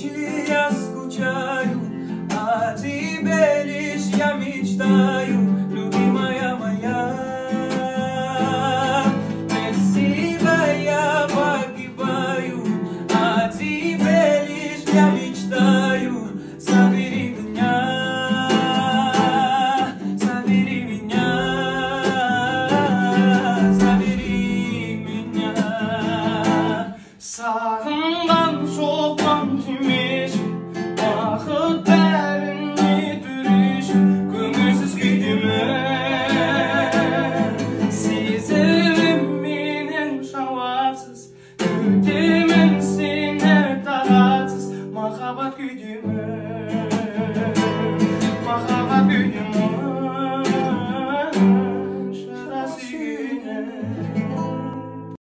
ночи я скучаю, о тебе лишь я мечтаю, любимая моя. Без тебя я погибаю, о тебе лишь я мечтаю. Забери меня, забери меня, забери меня. Sağından soldan tümeş, vakit derinli dürüş, көңілсіз күйдемін. Сезімім менің жауапсыз,